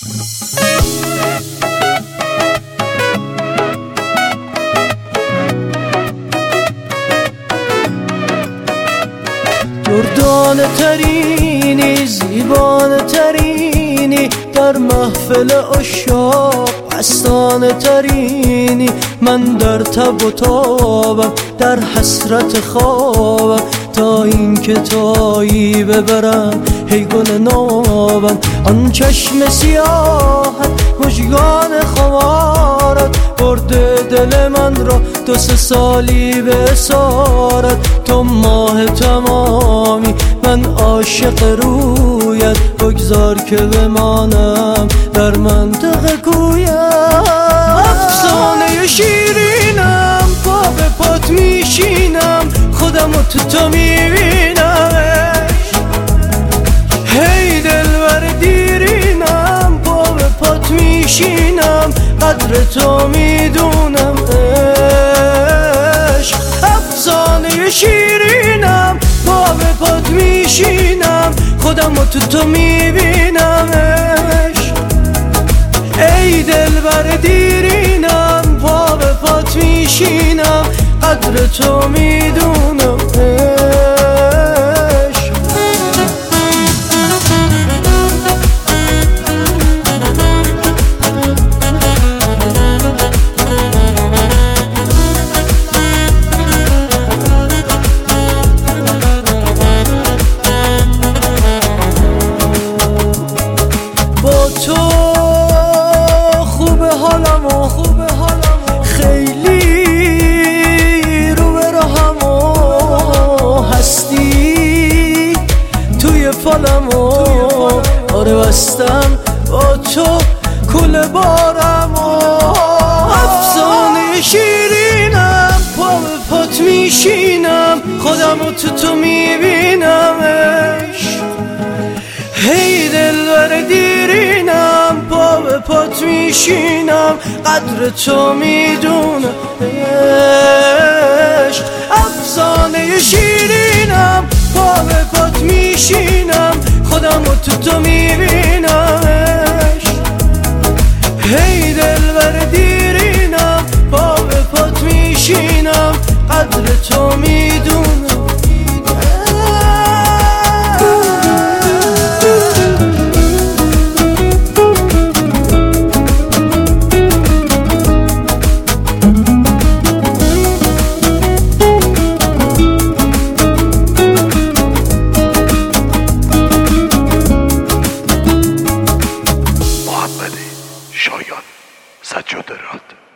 دردانه ترینی، زیبانه ترینی، در محفل عشاق مستانه ترینی. من در تب و تابم، در حسرت خوابم، تا اینکه تایی ببرم هی گل نابم. آن چشم سیاحت، مژگان خمارت، برده دل من را 2-3 سالی به اسارت. تو ماه تمامی، من عاشق رویت، بگذار که بمانم در منطقه کویت. افسانه شیرینم، پا به پات میشینم، خودم رو تو میبینمش. هی دلبر دیرینم، پا به پات میشینم، قدر تو میدونم عشق. افسانه شیرینم، پا به پات میشینم، خودم رو تو میبینمش. ای دلبر دیرینم، پا به پات میشینم، قدر تو میدونم عشق. با تو خوبه حالم و خیلی رو به راهم و هستی توی فالم و آره بستم با تو کل بارم و. افسانه شیرینم، پا به پات میشینم، خودم رو تو میبینمش. هی دلبر دیرینم، پا به پات میشینم، قدر تو میدونم عشق. افسانه شیرینم، پا به پات میشینم، خودم رو تو میبینمش. هی دلبر دیرینم، پا به پات میشینم، قدر تو میدونم. شایان سجاده راد.